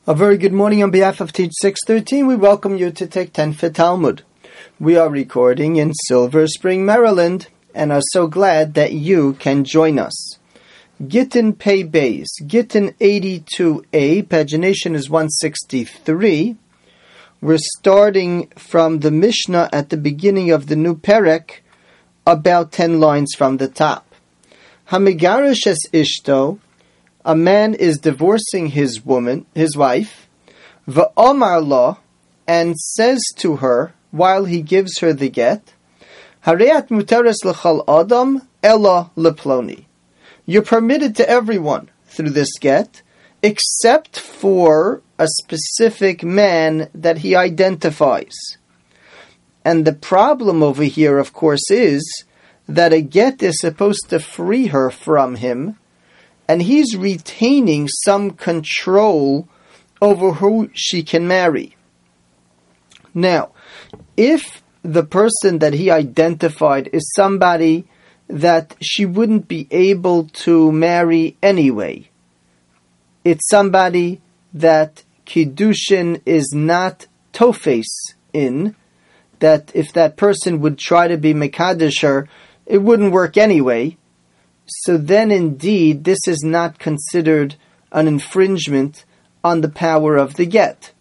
A very good morning on behalf of Teach 613. We welcome you to take 10 for Talmud. We are recording in Silver Spring, Maryland, and are so glad that you can join us. Gittin Pei Beis, Gittin 82a, pagination is 163. We're starting from the Mishnah at the beginning of the new Perek, about 10 lines from the top. Hamigarish es ishto, a man is divorcing his wife, v'omar lo, and says to her, while he gives her the get, Hareat muteres l'chol adam ela leploni. You're permitted to everyone through this get, except for a specific man that he identifies. And the problem over here, of course, is that a get is supposed to free her from him, and he's retaining some control over who she can marry. Now, if the person that he identified is somebody that she wouldn't be able to marry anyway, it's somebody that Kiddushin is not tofes in, that if that person would try to be Mekadesh her, it wouldn't work anyway, so then indeed this is not considered an infringement on the power of the get.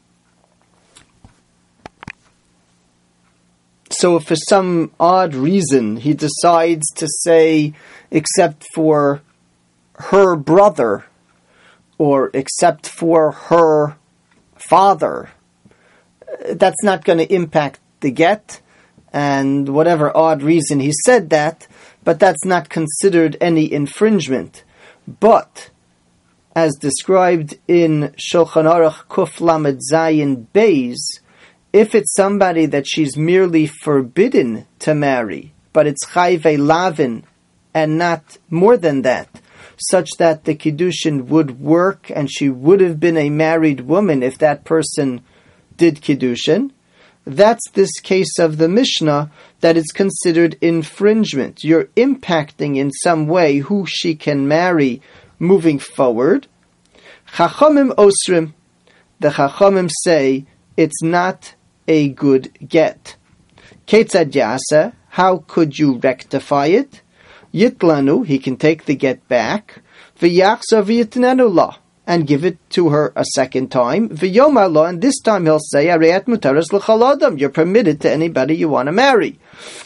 So if for some odd reason he decides to say, except for her brother, or except for her father, that's not going to impact the get, and whatever odd reason he said that, but that's not considered any infringement. But, as described in Shulchan Aruch Kuf Lamed Zayin Beis, if it's somebody that she's merely forbidden to marry, but it's Chayvei Lavin, and not more than that, such that the Kiddushin would work and she would have been a married woman if that person did Kiddushin, that's this case of the Mishnah that is considered infringement. You're impacting in some way who she can marry moving forward. Chachamim osrim. The Chachamim say it's not a good get. Ketzad yasa, how could you rectify it? Yitlanu, he can take the get back. V'yachzav yitnenu la, and give it to her a second time. V'yomar lo, and this time he'll say, Areat mutaras l'chol adam, you're permitted to anybody you want to marry.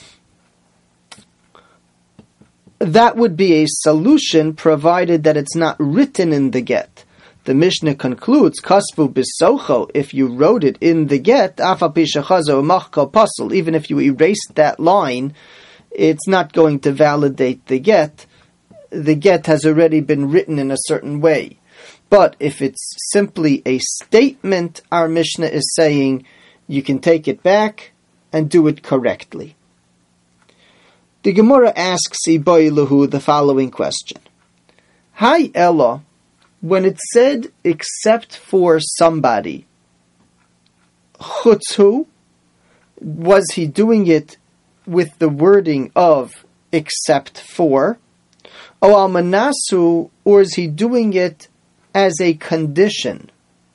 That would be a solution, provided that it's not written in the get. The Mishnah concludes, Kasvu bisocho, if you wrote it in the get, Afa pishachazo machko pasul, even if you erased that line, it's not going to validate the get. The get has already been written in a certain way. But if it's simply a statement, our Mishnah is saying you can take it back and do it correctly. The Gemara asks Iboiluhu the following question. Hi Ella, when it said except for somebody, chutzu, was he doing it with the wording of except for, o almanasu, or is he doing it as a condition?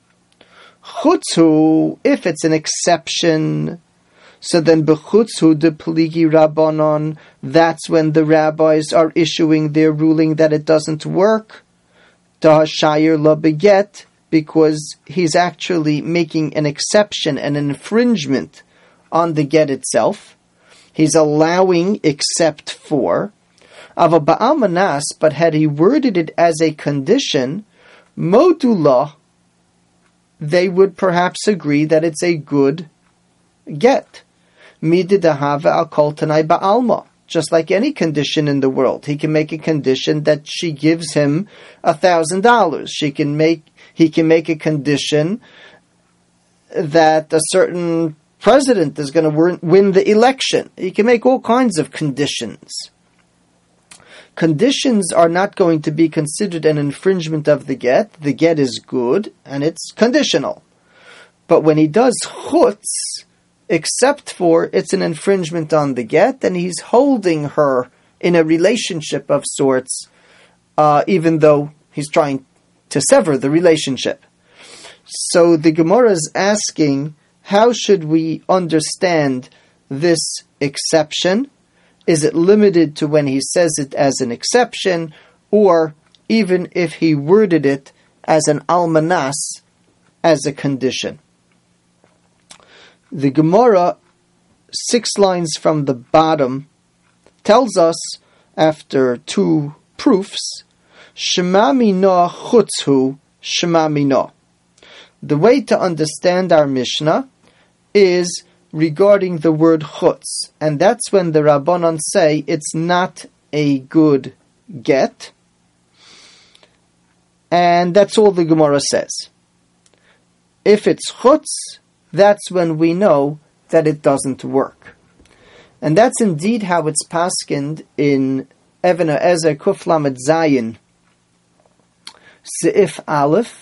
Chutzu, if it's an exception, so then bechutzu de pligi rabbanon, that's when the rabbis are issuing their ruling that it doesn't work. Dahashayir la beget, because he's actually making an exception and an infringement on the get itself. He's allowing except for. Ava ba'al manas, but had he worded it as a condition, Modullah, they would perhaps agree that it's a good get. Mididahava al kol tanai ba'alma. Just like any condition in the world. He can make a condition that she gives him $1,000. He can make a condition that a certain president is going to win the election. He can make all kinds of conditions. Conditions are not going to be considered an infringement of the get. The get is good, and it's conditional. But when he does chutz, except for it's an infringement on the get, and he's holding her in a relationship of sorts, even though he's trying to sever the relationship. So the Gemara is asking, how should we understand this exception? Is it limited to when he says it as an exception, or even if he worded it as an almanas, as a condition? The Gemara, 6 lines from the bottom, tells us, after 2 proofs, Shema Mino Chutzhu Shema Mino. The way to understand our Mishnah is regarding the word chutz, and that's when the Rabbanon say it's not a good get, and that's all the Gemara says. If it's chutz, that's when we know that it doesn't work. And that's indeed how it's paskined in Even HaEzer Kuf Lamed Zayin, Seif Aleph,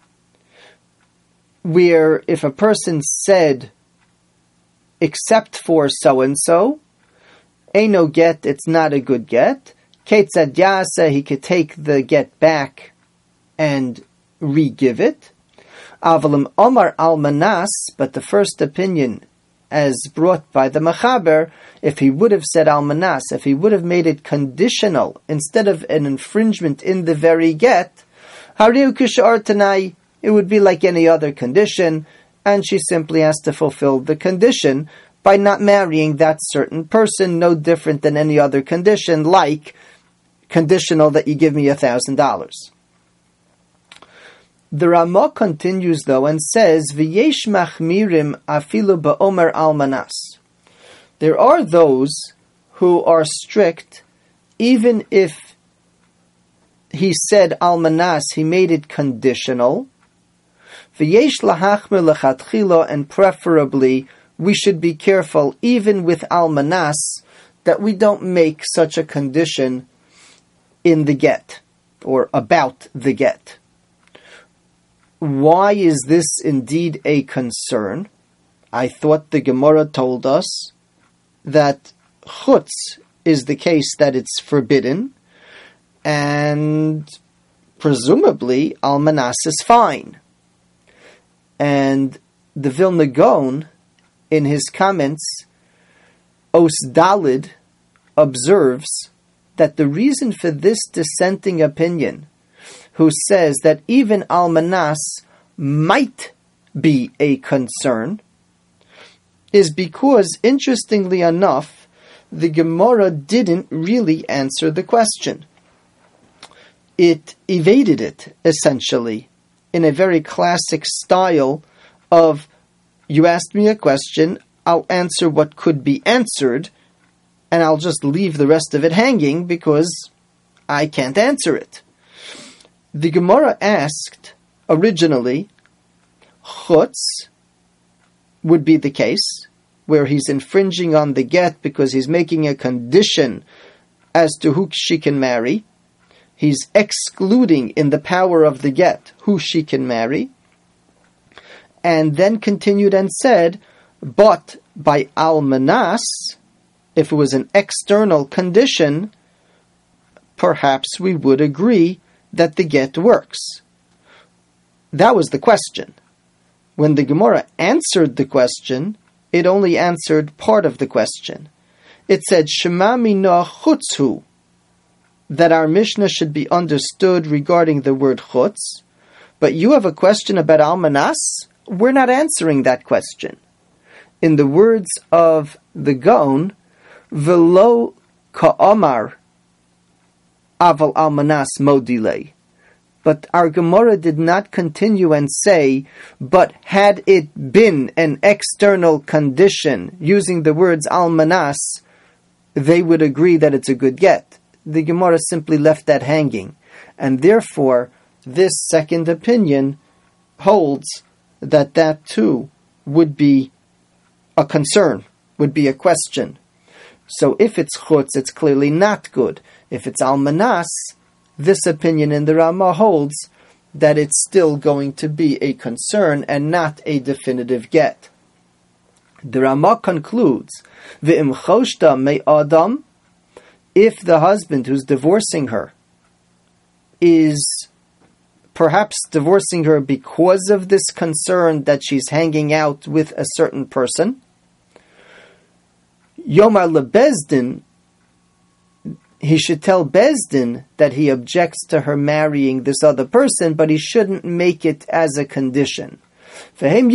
where if a person said, except for so-and-so, Eino get, it's not a good get. Ketzad Yasa, he could take the get back and re-give it. Avalim Omar Almanas, but the first opinion, as brought by the Mechaber, if he would have said Almanas, if he would have made it conditional, instead of an infringement in the very get, Hariu Kishar Tanai, it would be like any other condition, and she simply has to fulfill the condition by not marrying that certain person, no different than any other condition, like conditional that you give me $1,000. The Ramah continues though and says, V'yesh machmirim afilu ba'omer almanas. There are those who are strict, even if he said almanas, he made it conditional. V'yesh lahachmir lechatchila, and preferably we should be careful, even with almanas, that we don't make such a condition in the get, or about the get. Why is this indeed a concern? I thought the Gemara told us that chutz is the case that it's forbidden, and presumably almanas is fine. And the Vilna Gaon, in his comments, Os Dalid, observes that the reason for this dissenting opinion, who says that even almanas might be a concern, is because, interestingly enough, the Gemara didn't really answer the question. It evaded it, essentially, in a very classic style of, you asked me a question, I'll answer what could be answered, and I'll just leave the rest of it hanging because I can't answer it. The Gemara asked, originally, chutz would be the case, where he's infringing on the get because he's making a condition as to who she can marry. He's excluding in the power of the get who she can marry. And then continued and said, but by almanas, if it was an external condition, perhaps we would agree that the get works. That was the question. When the Gemara answered the question, it only answered part of the question. It said, Shema Mino Chutzhu, that our Mishnah should be understood regarding the word chutz, but you have a question about almanas? We're not answering that question. In the words of the Gaon, Velo ka'amar aval almanas modile. But our Gemara did not continue and say, but had it been an external condition, using the words almanas, they would agree that it's a good get. The Gemara simply left that hanging. And therefore, this second opinion holds that that too would be a concern, would be a question. So if it's chutz, it's clearly not good. If it's almanas, this opinion in the Ramah holds that it's still going to be a concern and not a definitive get. The Ramah concludes, V'im choshta me adam, if the husband who's divorcing her is perhaps divorcing her because of this concern that she's hanging out with a certain person. Yomar lebezdin, he should tell Bezdin that he objects to her marrying this other person, but he shouldn't make it as a condition. And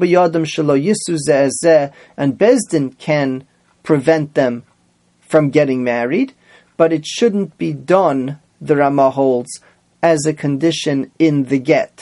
Bezdin can prevent them from getting married, but it shouldn't be done, the Rama holds, as a condition in the get.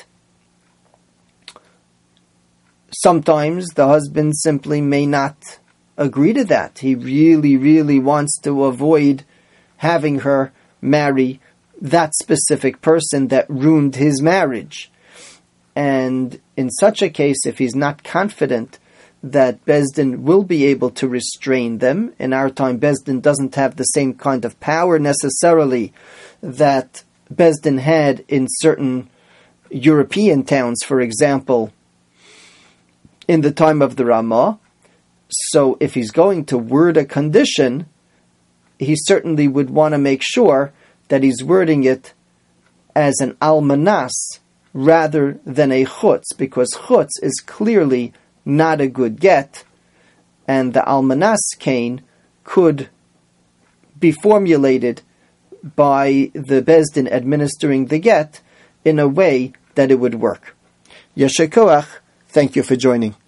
Sometimes the husband simply may not agree to that. He really, really wants to avoid having her marry that specific person that ruined his marriage. And in such a case, if he's not confident that Bezdin will be able to restrain them, in our time Bezdin doesn't have the same kind of power necessarily that Bezdin had in certain European towns, for example, in the time of the Ramah. So if he's going to word a condition, he certainly would want to make sure that he's wording it as an almanas rather than a chutz, because chutz is clearly not a good get, and the almanas cane could be formulated by the Bezdin administering the get in a way that it would work. Yesher koach, thank you for joining.